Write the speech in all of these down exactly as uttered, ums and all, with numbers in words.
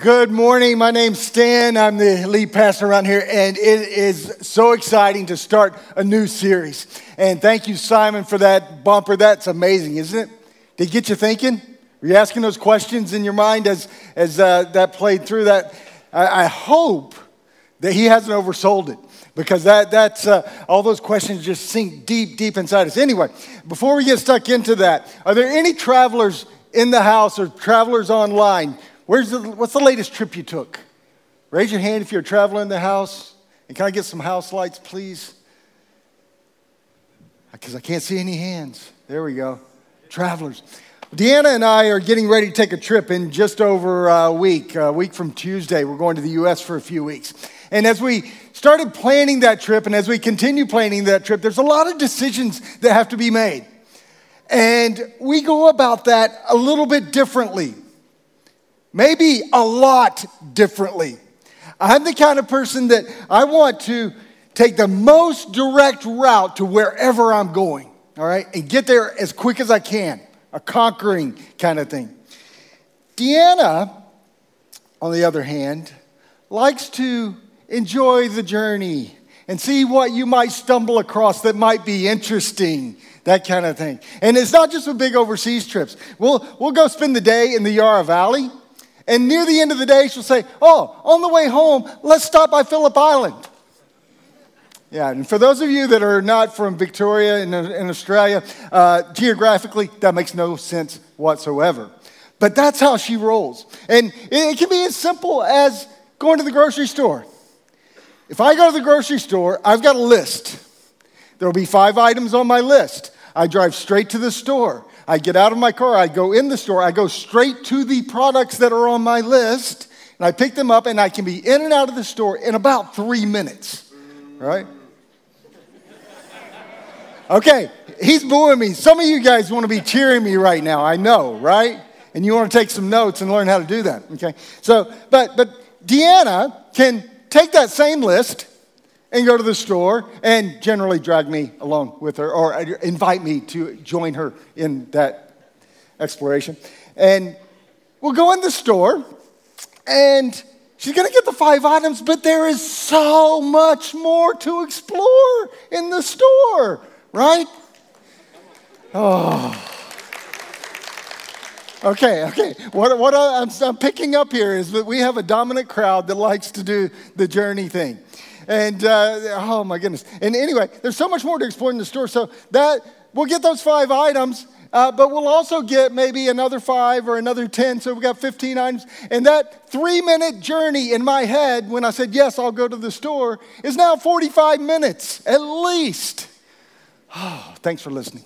Good morning. My name's Stan. I'm the lead pastor around here, and it is so exciting to start a new series. And thank you, Simon, for that bumper. That's amazing, isn't it? Did it get you thinking? Were you asking those questions in your mind as as uh, that played through? That I, I hope that he hasn't oversold it, because that that's uh, all those questions just sink deep, deep inside us. Anyway, before we get stuck into that, are there any travelers in the house or travelers online? Where's the, what's the latest trip you took? Raise your hand if you're a traveler in the house. And can I get some house lights, please? Because I can't see any hands. There we go. Travelers. Deanna and I are getting ready to take a trip in just over a week. A week from Tuesday, we're going to the U S for a few weeks. And as we started planning that trip, and as we continue planning that trip, there's a lot of decisions that have to be made. And we go about that a little bit differently. Maybe a lot differently. I'm the kind of person that I want to take the most direct route to wherever I'm going, all right, and get there as quick as I can, a conquering kind of thing. Deanna, on the other hand, likes to enjoy the journey and see what you might stumble across that might be interesting, that kind of thing. And it's not just with big overseas trips. We'll, we'll go spend the day in the Yarra Valley. And near the end of the day, she'll say, oh, on the way home, let's stop by Phillip Island. Yeah, and for those of you that are not from Victoria in, in Australia, uh, geographically, that makes no sense whatsoever. But that's how she rolls. And it, it can be as simple as going to the grocery store. If I go to the grocery store, I've got a list. There will be five items on my list. I drive straight to the store. I get out of my car, I go in the store, I go straight to the products that are on my list, and I pick them up, and I can be in and out of the store in about three minutes, right? Okay, he's booing me. Some of you guys want to be cheering me right now, I know, right? And you want to take some notes and learn how to do that, okay? So, but, but Deanna can take that same list and go to the store and generally drag me along with her or invite me to join her in that exploration. And we'll go in the store, and she's going to get the five items, but there is so much more to explore in the store, right? Oh. Okay, okay. What, what I'm, I'm picking up here is that we have a dominant crowd that likes to do the journey thing. And, uh, oh my goodness. And anyway, there's so much more to explore in the store. So that, we'll get those five items, uh, but we'll also get maybe another five or another ten. So we've got fifteen items. And that three-minute journey in my head, when I said, yes, I'll go to the store, is now forty-five minutes at least. Oh, thanks for listening.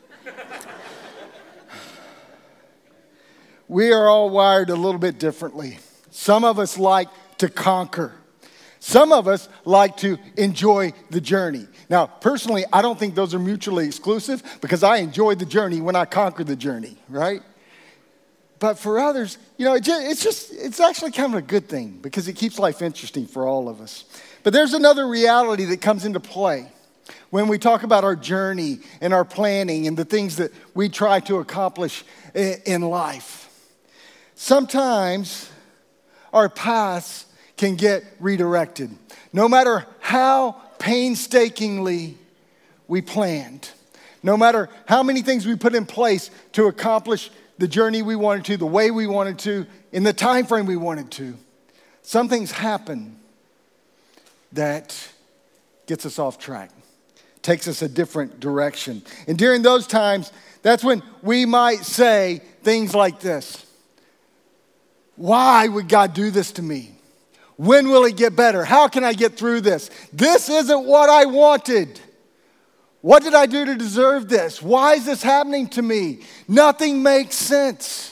We are all wired a little bit differently. Some of us like to conquer. Some of us like to enjoy the journey. Now, personally, I don't think those are mutually exclusive, because I enjoy the journey when I conquer the journey, right? But for others, you know, it just, it's just, it's actually kind of a good thing, because it keeps life interesting for all of us. But there's another reality that comes into play when we talk about our journey and our planning and the things that we try to accomplish in life. Sometimes our paths can get redirected. No matter how painstakingly we planned, no matter how many things we put in place to accomplish the journey we wanted to, the way we wanted to, in the time frame we wanted to, some things happen that gets us off track, takes us a different direction. And during those times, that's when we might say things like this: why would God do this to me? When will it get better? How can I get through this? This isn't what I wanted. What did I do to deserve this? Why is this happening to me? Nothing makes sense.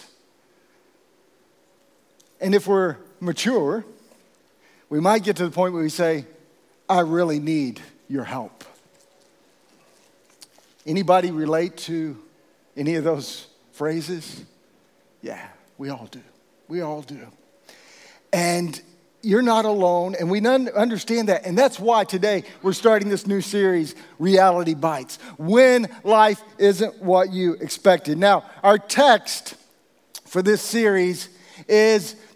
And if we're mature, we might get to the point where we say, I really need your help. Anybody relate to any of those phrases? Yeah, we all do. We all do. And you're not alone, and we understand that. And that's why today we're starting this new series, Reality Bites, when life isn't what you expected. Now, our text for this series is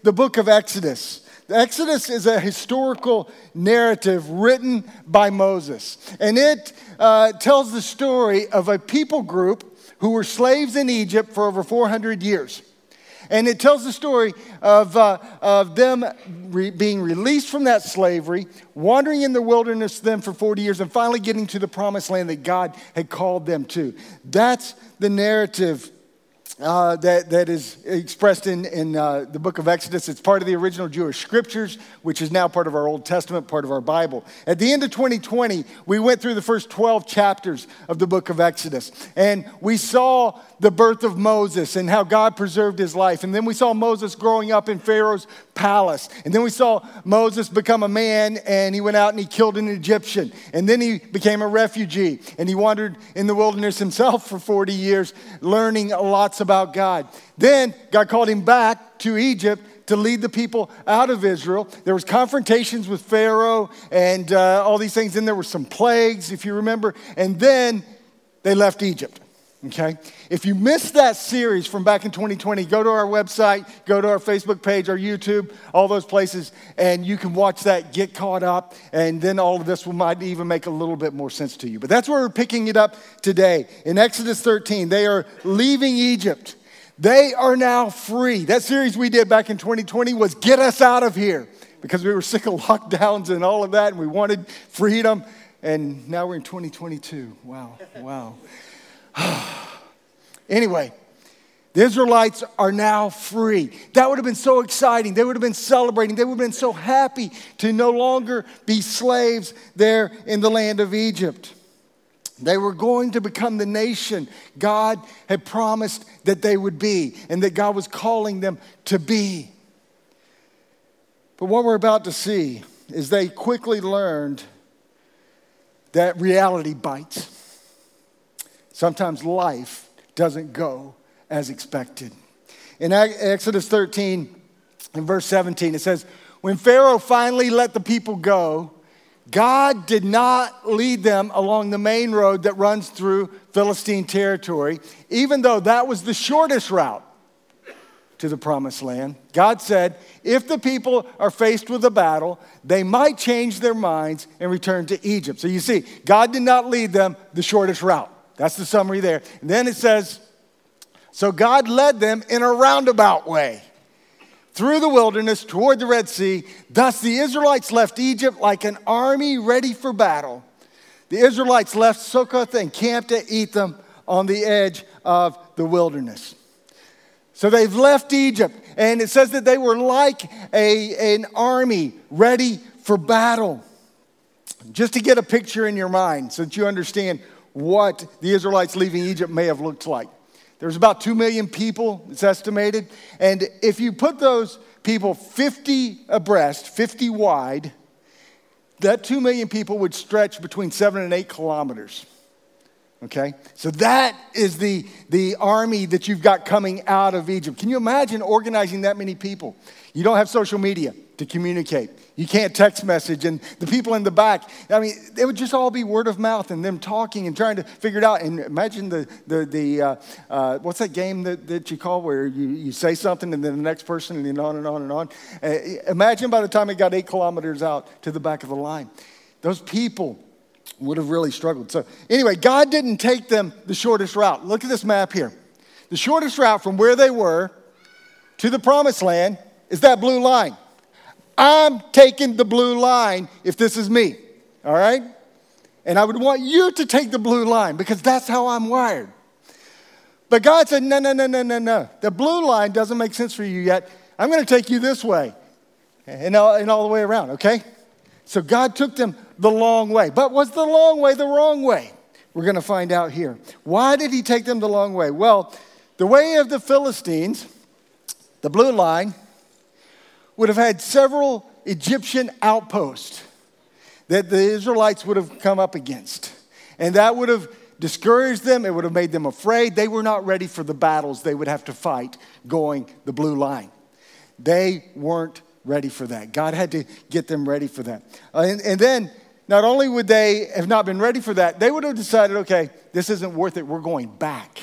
the book of Exodus. The Exodus is a historical narrative written by Moses. And it uh, tells the story of a people group who were slaves in Egypt for over four hundred years. And it tells the story of, uh, of them re- being released from that slavery, wandering in the wilderness then for forty years, and finally getting to the promised land that God had called them to. That's the narrative uh, that, that is expressed in, in uh, the book of Exodus. It's part of the original Jewish scriptures, which is now part of our Old Testament, part of our Bible. At the end of twenty twenty, we went through the first twelve chapters of the book of Exodus. And we saw the birth of Moses and how God preserved his life. And then we saw Moses growing up in Pharaoh's palace. And then we saw Moses become a man, and he went out and he killed an Egyptian. And then he became a refugee, and he wandered in the wilderness himself for forty years, learning lots about God. Then God called him back to Egypt to lead the people out of Israel. There was confrontations with Pharaoh and uh, all these things. Then there were some plagues, if you remember. And then they left Egypt. Okay? If you missed that series from back in twenty twenty, go to our website, go to our Facebook page, our YouTube, all those places, and you can watch that, get caught up, and then all of this will might even make a little bit more sense to you. But that's where we're picking it up today. In Exodus thirteen, they are leaving Egypt. They are now free. That series we did back in twenty twenty was Get Us Out of Here, because we were sick of lockdowns and all of that, and we wanted freedom. And now we're in twenty twenty-two. Wow, wow. Anyway, the Israelites are now free. That would have been so exciting. They would have been celebrating. They would have been so happy to no longer be slaves there in the land of Egypt. They were going to become the nation God had promised that they would be, and that God was calling them to be. But what we're about to see is they quickly learned that reality bites. Sometimes life doesn't go as expected. In Exodus thirteen, in verse seventeen, it says, when Pharaoh finally let the people go, God did not lead them along the main road that runs through Philistine territory, even though that was the shortest route to the promised land. God said, if the people are faced with a battle, they might change their minds and return to Egypt. So you see, God did not lead them the shortest route. That's the summary there. And then it says, so God led them in a roundabout way through the wilderness toward the Red Sea. Thus the Israelites left Egypt like an army ready for battle. The Israelites left Succoth and camped at Etham on the edge of the wilderness. So they've left Egypt, and it says that they were like a, an army ready for battle. Just to get a picture in your mind so that you understand what the Israelites leaving Egypt may have looked like. There's about two million people, it's estimated. And if you put those people fifty abreast, fifty wide, that two million people would stretch between seven and eight kilometers. Okay? So that is the, the army that you've got coming out of Egypt. Can you imagine organizing that many people? You don't have social media to communicate. You can't text message. And the people in the back, I mean, it would just all be word of mouth and them talking and trying to figure it out. And imagine the, the, the uh, uh, what's that game that, that you call where you, you say something and then the next person and then on and on and on. Uh, imagine by the time it got eight kilometers out to the back of the line. Those people would have really struggled. So anyway, God didn't take them the shortest route. Look at this map here. The shortest route from where they were to the promised land is that blue line. I'm taking the blue line if this is me, all right? And I would want you to take the blue line because that's how I'm wired. But God said, no, no, no, no, no, no. The blue line doesn't make sense for you yet. I'm going to take you this way and all, and all the way around, okay? So God took them the long way. But was the long way the wrong way? We're going to find out here. Why did he take them the long way? Well, the way of the Philistines, the blue line, would have had several Egyptian outposts that the Israelites would have come up against. And that would have discouraged them. It would have made them afraid. They were not ready for the battles they would have to fight going the blue line. They weren't ready for that. God had to get them ready for that. Uh, and, and then, not only would they have not been ready for that, they would have decided, okay, this isn't worth it. We're going back.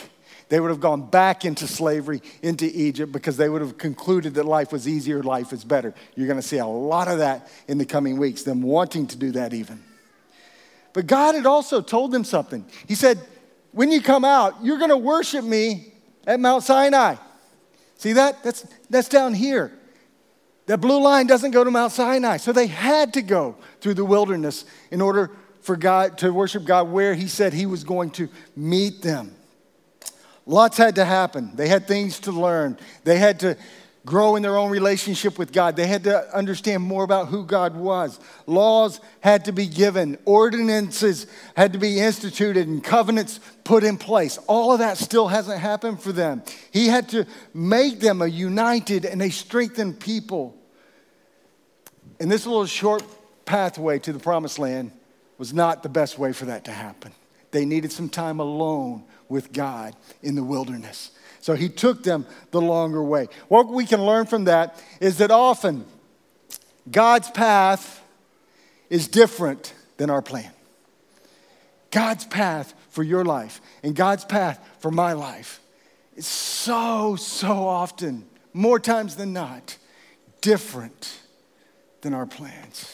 They would have gone back into slavery, into Egypt, because they would have concluded that life was easier, life is better. You're going to see a lot of that in the coming weeks, them wanting to do that even. But God had also told them something. He said, when you come out, you're going to worship me at Mount Sinai. See that? That's, that's down here. That blue line doesn't go to Mount Sinai. So they had to go through the wilderness in order for God to worship God where he said he was going to meet them. Lots had to happen. They had things to learn. They had to grow in their own relationship with God. They had to understand more about who God was. Laws had to be given. Ordinances had to be instituted and covenants put in place. All of that still hasn't happened for them. He had to make them a united and a strengthened people. And this little short pathway to the promised land was not the best way for that to happen. They needed some time alone with God in the wilderness. So he took them the longer way. What we can learn from that is that often God's path is different than our plan. God's path for your life and God's path for my life is so, so often, more times than not, different than our plans.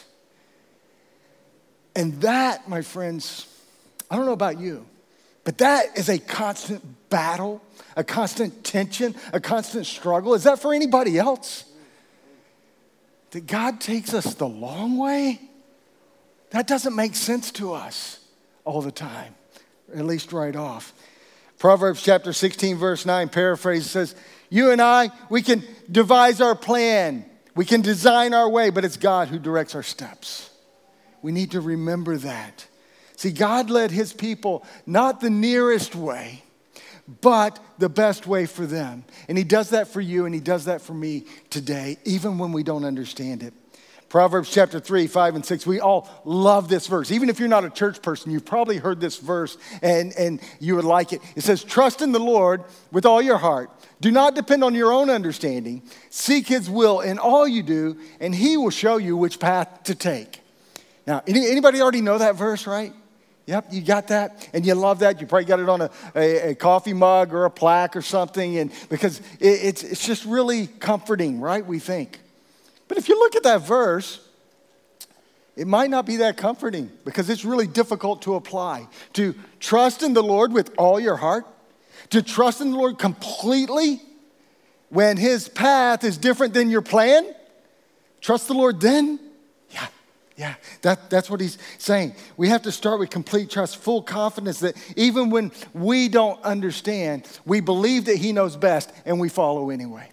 And that, my friends, I don't know about you, but that is a constant battle, a constant tension, a constant struggle. Is that for anybody else? That God takes us the long way? That doesn't make sense to us all the time, at least right off. Proverbs chapter sixteen, verse nine, paraphrase says, you and I, we can devise our plan. We can design our way, but it's God who directs our steps. We need to remember that. See, God led his people not the nearest way, but the best way for them. And he does that for you, and he does that for me today, even when we don't understand it. Proverbs chapter three, five, and six, we all love this verse. Even if you're not a church person, you've probably heard this verse, and, and you would like it. It says, trust in the Lord with all your heart. Do not depend on your own understanding. Seek his will in all you do, and he will show you which path to take. Now, any, anybody already know that verse, right? Yep, you got that, and you love that. You probably got it on a, a, a coffee mug or a plaque or something, and because it, it's it's just really comforting, right? We think. But if you look at that verse, it might not be that comforting because it's really difficult to apply. To trust in the Lord with all your heart, to trust in the Lord completely when his path is different than your plan. Trust the Lord then. Yeah. Yeah, that, that's what he's saying. We have to start with complete trust, full confidence that even when we don't understand, we believe that he knows best and we follow anyway.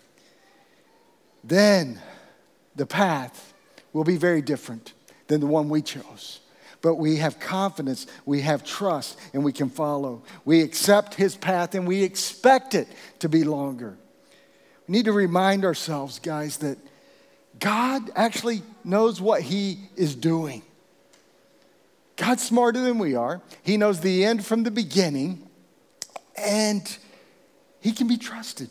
Then the path will be very different than the one we chose. But we have confidence, we have trust, and we can follow. We accept his path and we expect it to be longer. We need to remind ourselves, guys, that God actually knows what he is doing. God's smarter than we are. He knows the end from the beginning, and he can be trusted.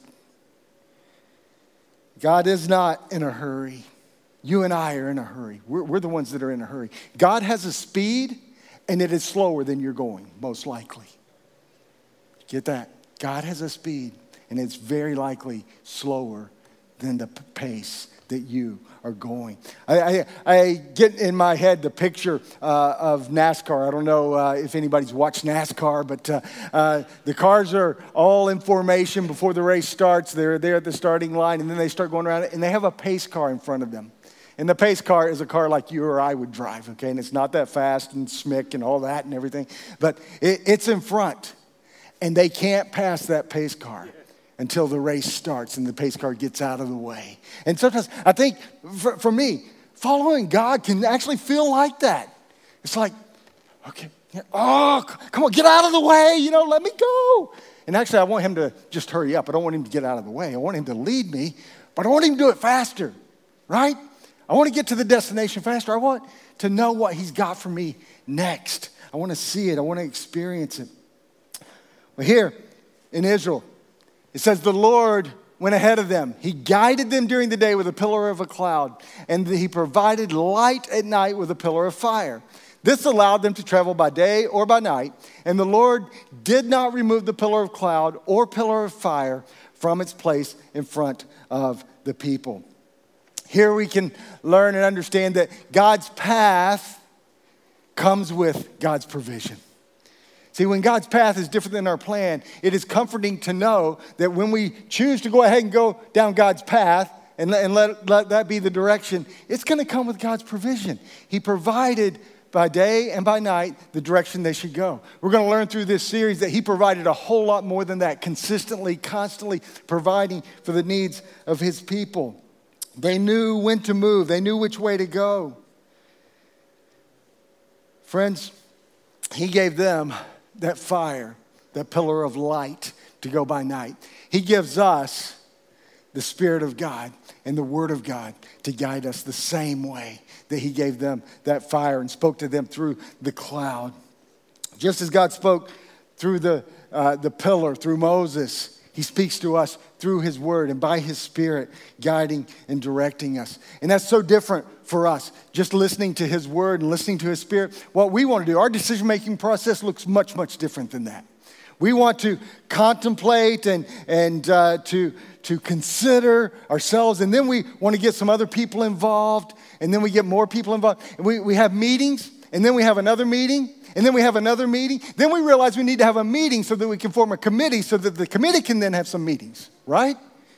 God is not in a hurry. You and I are in a hurry. We're, we're the ones that are in a hurry. God has a speed, and it is slower than you're going, most likely. Get that? God has a speed, and it's very likely slower than the pace that you are going. I, I, I get in my head the picture uh, of NASCAR. I don't know uh, if anybody's watched NASCAR, but uh, uh, the cars are all in formation before the race starts. They're there at the starting line, and then they start going around, and they have a pace car in front of them. And the pace car is a car like you or I would drive, okay? And it's not that fast and smick and all that and everything, but it, it's in front, and they can't pass that pace car until the race starts and the pace car gets out of the way. And sometimes I think for, for me, following God can actually feel like that. It's like, okay, oh, come on, get out of the way, you know, let me go. And actually I want him to just hurry up. I don't want him to get out of the way. I want him to lead me, but I want him to do it faster, right? I want to get to the destination faster. I want to know what he's got for me next. I want to see it. I want to experience it. But here in Israel, it says the Lord went ahead of them. He guided them during the day with a pillar of a cloud, and he provided light at night with a pillar of fire. This allowed them to travel by day or by night, and the Lord did not remove the pillar of cloud or pillar of fire from its place in front of the people. Here we can learn and understand that God's path comes with God's provision. See, when God's path is different than our plan, it is comforting to know that when we choose to go ahead and go down God's path and let, and let, let that be the direction, it's going to come with God's provision. He provided by day and by night the direction they should go. We're going to learn through this series that he provided a whole lot more than that, consistently, constantly providing for the needs of his people. They knew when to move. They knew which way to go. Friends, he gave them that fire, that pillar of light to go by night. He gives us the Spirit of God and the Word of God to guide us the same way that he gave them that fire and spoke to them through the cloud. Just as God spoke through the, uh, the pillar, through Moses, he speaks to us through his word and by his Spirit guiding and directing us. And that's so different for us, just listening to his word and listening to his Spirit. What we want to do, our decision-making process looks much, much different than that. We want to contemplate and, and uh, to, to consider ourselves, and then we want to get some other people involved, and then we get more people involved. And we, we have meetings, and then we have another meeting, and then we have another meeting. Then we realize we need to have a meeting so that we can form a committee so that the committee can then have some meetings, right?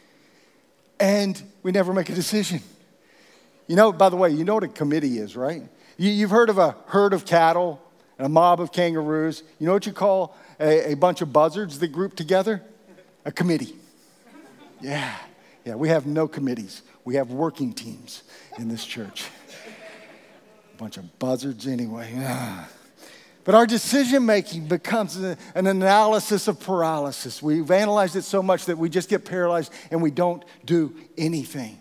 And we never make a decision. You know, by the way, you know what a committee is, right? You, you've heard of a herd of cattle and a mob of kangaroos. You know what you call a, a bunch of buzzards that group together? A committee. Yeah, yeah, we have no committees. We have working teams in this church. A bunch of buzzards anyway. Ah. But our decision-making becomes a, an analysis of paralysis. We've analyzed it so much that we just get paralyzed and we don't do anything.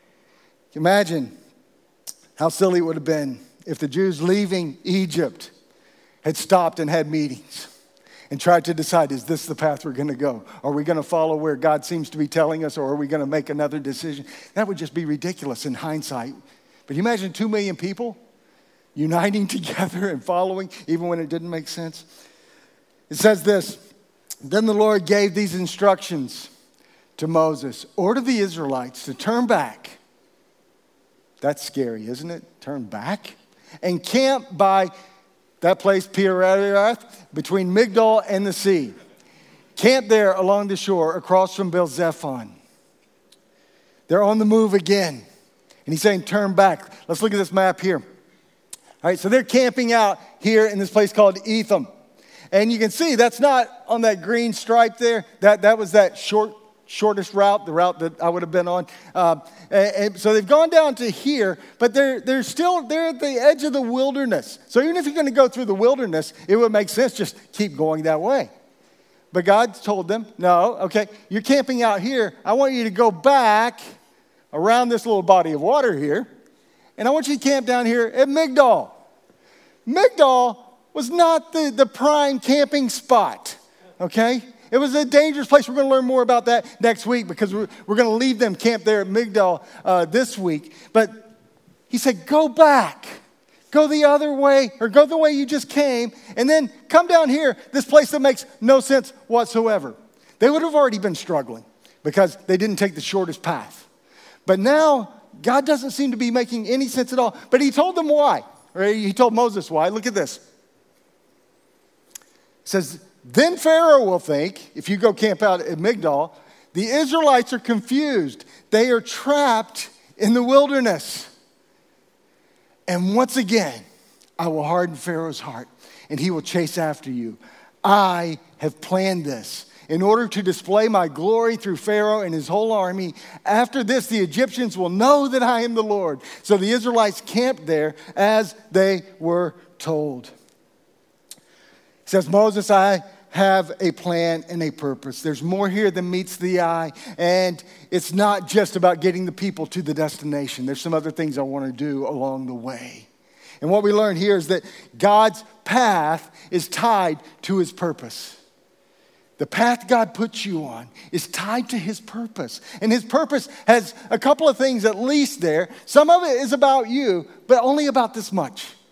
Imagine how silly it would have been if the Jews leaving Egypt had stopped and had meetings and tried to decide, is this the path we're going to go? Are we going to follow where God seems to be telling us, or are we going to make another decision? That would just be ridiculous in hindsight. But you imagine two million people uniting together and following, even when it didn't make sense. It says this, then the Lord gave these instructions to Moses. Order the Israelites to turn back. That's scary, isn't it? Turn back. And camp by that place, Pi-hahiroth, between Migdol and the sea. Camp there along the shore across from Baal-zephon. They're on the move again. And he's saying, turn back. Let's look at this map here. All right, so they're camping out here in this place called Etham. And you can see that's not on that green stripe there. That, that was that short, shortest route, the route that I would have been on. Uh, and, and so they've gone down to here, but they're, they're still, they're at the edge of the wilderness. So even if you're going to go through the wilderness, it would make sense just keep going that way. But God told them, no, okay, you're camping out here. I want you to go back around this little body of water here, and I want you to camp down here at Migdol. Migdol was not the, the prime camping spot, okay? It was a dangerous place. We're going to learn more about that next week because we're, we're going to leave them camp there at Migdol uh, this week. But he said, go back. Go the other way, or go the way you just came, and then come down here, this place that makes no sense whatsoever. They would have already been struggling because they didn't take the shortest path. But now, God doesn't seem to be making any sense at all. But he told them why. Right? He told Moses why. Look at this. It says, then Pharaoh will think, if you go camp out at Migdol, the Israelites are confused. They are trapped in the wilderness. And once again, I will harden Pharaoh's heart, and he will chase after you. I have planned this in order to display my glory through Pharaoh and his whole army. After this, the Egyptians will know that I am the Lord. So the Israelites camped there as they were told. It says, Moses, I have a plan and a purpose. There's more here than meets the eye. And it's not just about getting the people to the destination. There's some other things I want to do along the way. And what we learn here is that God's path is tied to his purpose. The path God puts you on is tied to his purpose. And his purpose has a couple of things at least there. Some of it is about you, but only about this much.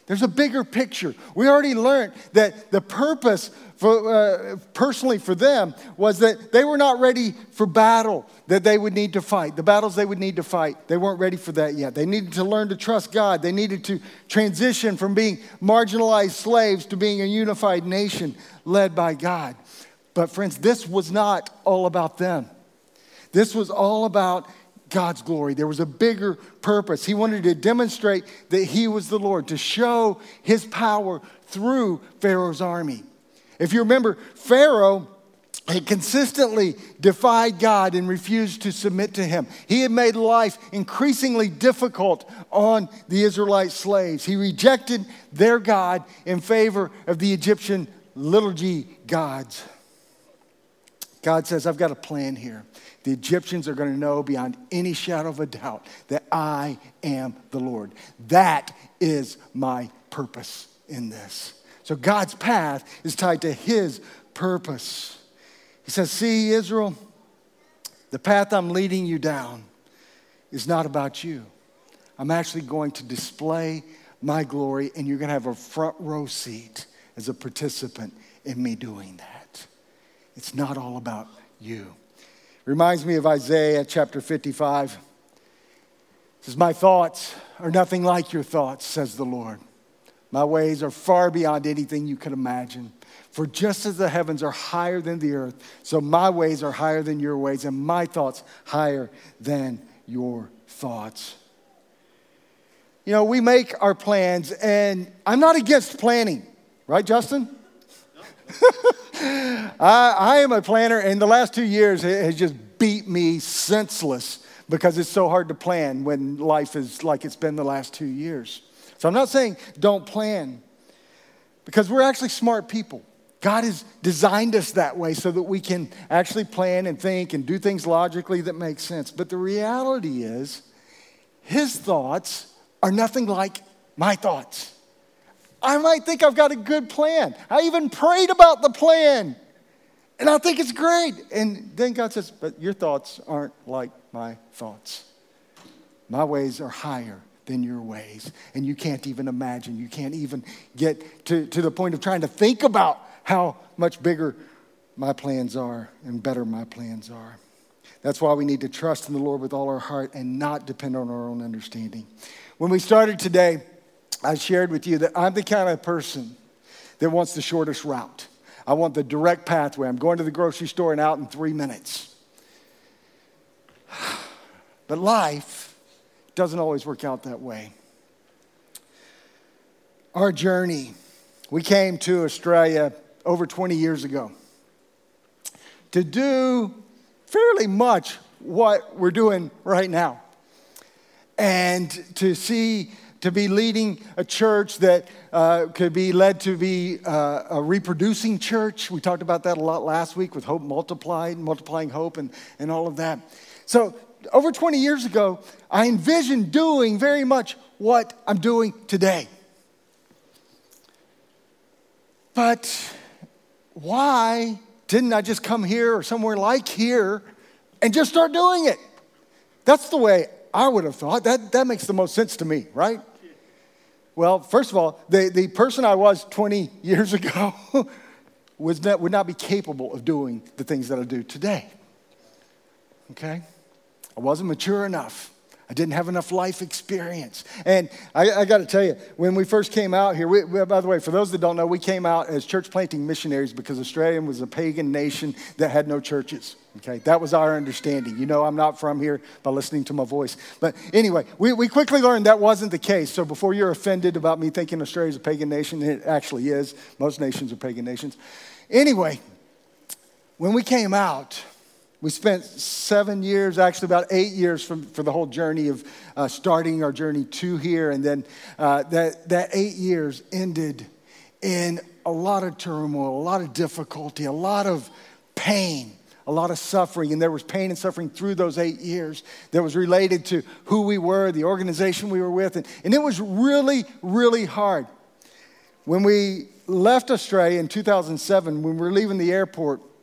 There's a bigger picture. We already learned that the purpose for, uh, personally for them was that they were not ready for battle that they would need to fight, the battles they would need to fight. They weren't ready for that yet. They needed to learn to trust God. They needed to transition from being marginalized slaves to being a unified nation led by God. But friends, this was not all about them. This was all about God's glory. There was a bigger purpose. He wanted to demonstrate that he was the Lord, to show his power through Pharaoh's army. If you remember, Pharaoh had consistently defied God and refused to submit to him. He had made life increasingly difficult on the Israelite slaves. He rejected their God in favor of the Egyptian little g gods. God says, I've got a plan here. The Egyptians are going to know beyond any shadow of a doubt that I am the Lord. That is my purpose in this. So God's path is tied to his purpose. He says, see, Israel, the path I'm leading you down is not about you. I'm actually going to display my glory, and you're going to have a front row seat as a participant in me doing that. It's not all about you. Reminds me of Isaiah chapter fifty-five. It says, my thoughts are nothing like your thoughts, says the Lord. My ways are far beyond anything you could imagine. For just as the heavens are higher than the earth, so my ways are higher than your ways, and my thoughts higher than your thoughts. You know, we make our plans, and I'm not against planning. Right, Justin? I, I am a planner, and the last two years it has just beat me senseless because it's so hard to plan when life is like it's been the last two years. So I'm not saying don't plan, because we're actually smart people. God has designed us that way so that we can actually plan and think and do things logically that make sense. But the reality is, his thoughts are nothing like my thoughts. I might think I've got a good plan. I even prayed about the plan, and I think it's great. And then God says, but your thoughts aren't like my thoughts. My ways are higher than your ways. And you can't even imagine. You can't even get to, to the point of trying to think about how much bigger my plans are and better my plans are. That's why we need to trust in the Lord with all our heart and not depend on our own understanding. When we started today, I shared with you that I'm the kind of person that wants the shortest route. I want the direct pathway. I'm going to the grocery store and out in three minutes. But life doesn't always work out that way. Our journey, we came to Australia over twenty years ago to do fairly much what we're doing right now. And to see, to be leading a church that uh, could be led to be uh, a reproducing church. We talked about that a lot last week with Hope Multiplied, multiplying hope and, and all of that. So over twenty years ago, I envisioned doing very much what I'm doing today. But why didn't I just come here or somewhere like here and just start doing it? That's the way I would have thought. That, that makes the most sense to me, right? Well, first of all, the, the person I was twenty years ago was not, would not be capable of doing the things that I do today. Okay? I wasn't mature enough. I didn't have enough life experience. And I, I got to tell you, when we first came out here, we, we, by the way, for those that don't know, we came out as church planting missionaries because Australia was a pagan nation that had no churches. Okay, that was our understanding. You know, I'm not from here by listening to my voice. But anyway, we, we quickly learned that wasn't the case. So before you're offended about me thinking Australia's a pagan nation, it actually is. Most nations are pagan nations. Anyway, when we came out, we spent seven years, actually about eight years from, for the whole journey of uh, starting our journey to here. And then uh, that, that eight years ended in a lot of turmoil, a lot of difficulty, a lot of pain, a lot of suffering. And there was pain and suffering through those eight years that was related to who we were, the organization we were with. And, and it was really, really hard. When we left Australia in two thousand seven, when we were leaving the airport,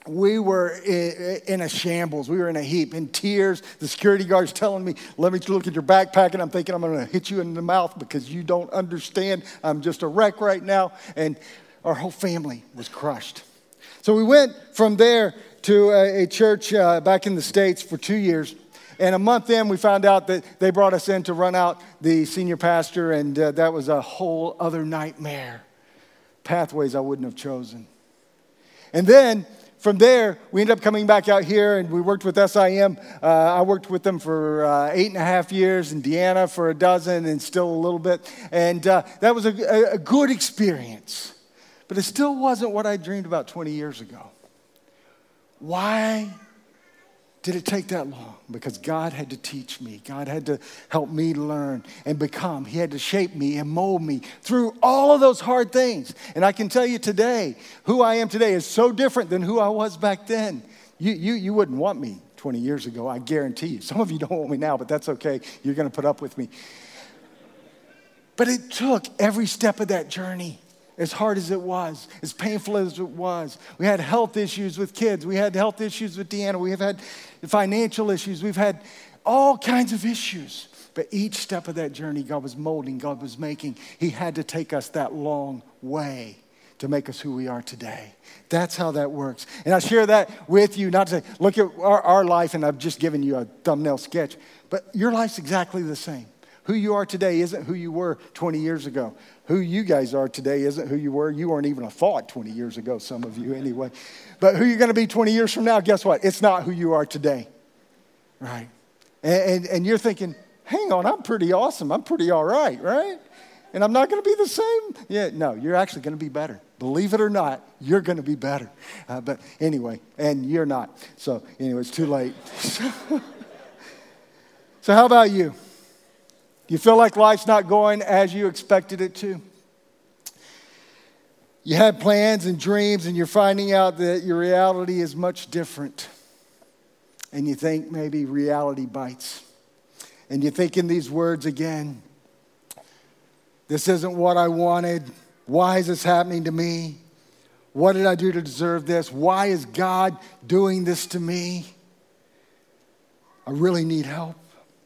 we were in a shambles. We were in a heap, in tears. The security guard's telling me, let me look at your backpack. And I'm thinking, I'm going to hit you in the mouth because you don't understand. I'm just a wreck right now. And our whole family was crushed. So we went from there to a, a church uh, back in the States for two years. And a month in, we found out that they brought us in to run out the senior pastor. And uh, that was a whole other nightmare. Pathways I wouldn't have chosen. And then from there, we ended up coming back out here, and we worked with S I M. Uh, I worked with them for uh, eight and a half years, and Deanna for a dozen, and still a little bit. And uh, that was a, a good experience. But it still wasn't what I dreamed about twenty years ago. Why did it take that long? Because God had to teach me. God had to help me learn and become. He had to shape me and mold me through all of those hard things. And I can tell you today, who I am today is so different than who I was back then. You, you, you wouldn't want me twenty years ago, I guarantee you. Some of you don't want me now, but that's okay. You're going to put up with me. But it took every step of that journey. As hard as it was, as painful as it was. We had health issues with kids. We had health issues with Deanna. We have had financial issues. We've had all kinds of issues. But each step of that journey, God was molding, God was making. He had to take us that long way to make us who we are today. That's how that works. And I share that with you, not to say, look at our, our life, and I've just given you a thumbnail sketch. But your life's exactly the same. Who you are today isn't who you were twenty years ago. Who you guys are today isn't who you were. You weren't even a thought twenty years ago, some of you anyway. But who you're going to be twenty years from now, guess what? It's not who you are today, right? And, and, and you're thinking, hang on, I'm pretty awesome. I'm pretty all right, right? And I'm not going to be the same? Yeah, no, you're actually going to be better. Believe it or not, you're going to be better. Uh, but anyway, and you're not. So anyway, it's too late. So how about you? You feel like life's not going as you expected it to? You had plans and dreams, and you're finding out that your reality is much different. And you think maybe reality bites. And you think in these words again, this isn't what I wanted. Why is this happening to me? What did I do to deserve this? Why is God doing this to me? I really need help.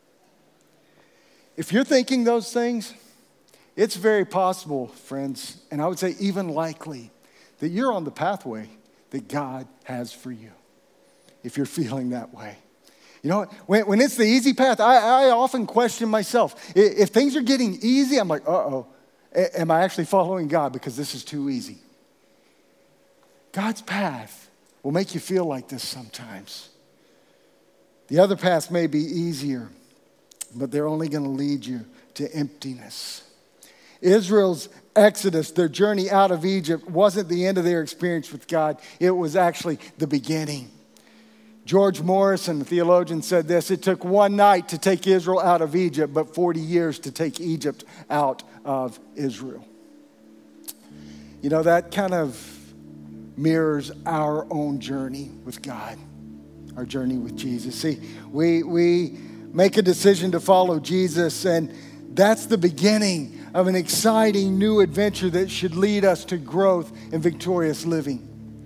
If you're thinking those things, it's very possible, friends, and I would say even likely, that you're on the pathway that God has for you, if you're feeling that way. You know, when, when it's the easy path, I, I often question myself. If, if things are getting easy, I'm like, uh-oh, am I actually following God because this is too easy? God's path will make you feel like this sometimes. The other paths may be easier, but they're only going to lead you to emptiness. Israel's exodus, their journey out of Egypt, wasn't the end of their experience with God. It was actually the beginning. George Morrison, the theologian, said this: it took one night to take Israel out of Egypt, but forty years to take Egypt out of Israel. You know, that kind of mirrors our own journey with God, our journey with Jesus. See, we we make a decision to follow Jesus, and that's the beginning of an exciting new adventure that should lead us to growth and victorious living.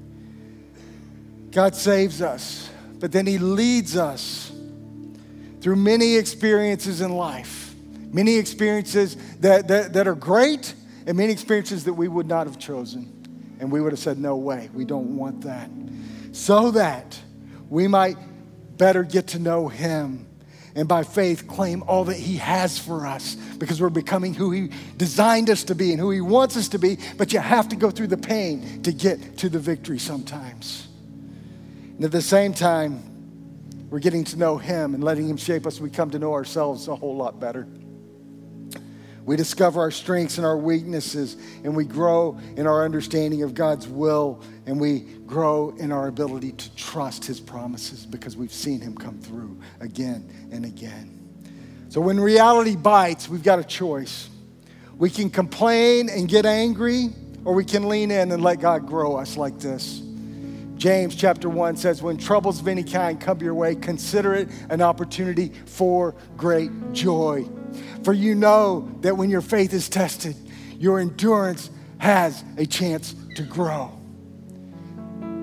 God saves us, but then he leads us through many experiences in life, many experiences that, that, that are great, and many experiences that we would not have chosen. And we would have said, no way, we don't want that. So that we might better get to know him, and by faith claim all that he has for us, because we're becoming who he designed us to be and who he wants us to be. But you have to go through the pain to get to the victory sometimes. And at the same time, we're getting to know him and letting him shape us. We come to know ourselves a whole lot better. We discover our strengths and our weaknesses, and we grow in our understanding of God's will, and we grow in our ability to trust his promises because we've seen him come through again and again. So when reality bites, we've got a choice. We can complain and get angry, or we can lean in and let God grow us like this. James chapter one says, when troubles of any kind come your way, consider it an opportunity for great joy. For you know that when your faith is tested, your endurance has a chance to grow.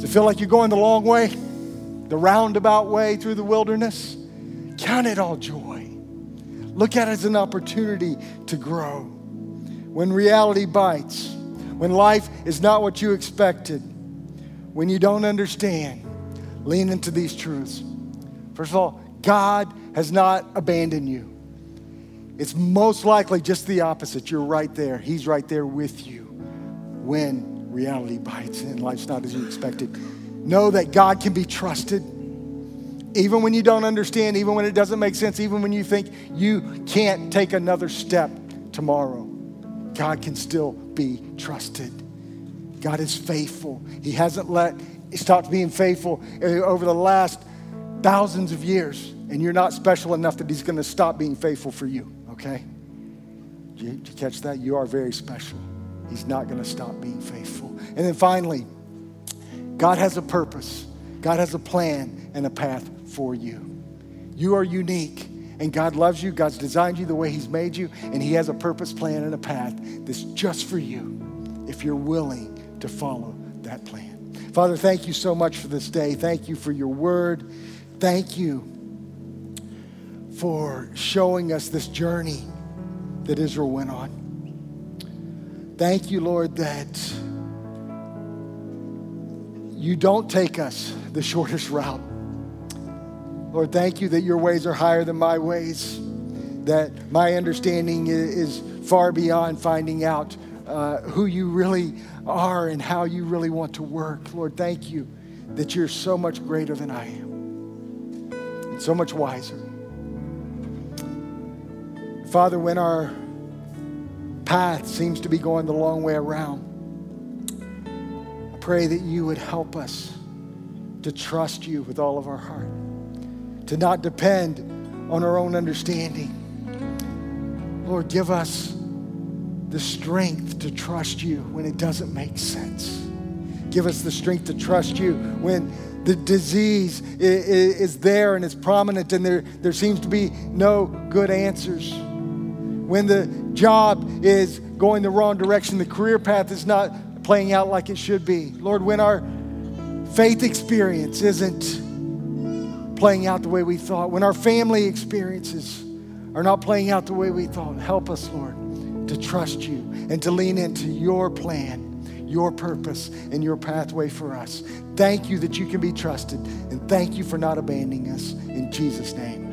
Does it feel like you're going the long way, the roundabout way through the wilderness? Count it all joy. Look at it as an opportunity to grow. When reality bites, when life is not what you expected, when you don't understand, lean into these truths. First of all, God has not abandoned you. It's most likely just the opposite. You're right there. He's right there with you when reality bites and life's not as you expected. Know that God can be trusted. Even when you don't understand, even when it doesn't make sense, even when you think you can't take another step tomorrow, God can still be trusted. God is faithful. He hasn't let, stopped being faithful over the last thousands of years. And you're not special enough that he's going to stop being faithful for you, okay? Did you, did you catch that? You are very special. He's not going to stop being faithful. And then finally, God has a purpose. God has a plan and a path for you. You are unique, and God loves you. God's designed you the way he's made you, and he has a purpose, plan, and a path that's just for you if you're willing to follow that plan. Father, thank you so much for this day. Thank you for your word. Thank you for showing us this journey that Israel went on. Thank you, Lord, that you don't take us the shortest route. Lord, thank you that your ways are higher than my ways, that my understanding is far beyond finding out uh, who you really are and how you really want to work. Lord, thank you that you're so much greater than I am and so much wiser. Father, when our path seems to be going the long way around, I pray that you would help us to trust you with all of our heart, to not depend on our own understanding. Lord, give us the strength to trust you when it doesn't make sense. Give us the strength to trust you when the disease is there and it's prominent and there, there seems to be no good answers. When the job is going the wrong direction, the career path is not playing out like it should be. Lord, when our faith experience isn't playing out the way we thought, when our family experiences are not playing out the way we thought, help us, Lord, to trust you and to lean into your plan, your purpose, and your pathway for us. Thank you that you can be trusted, and thank you for not abandoning us. In Jesus' name.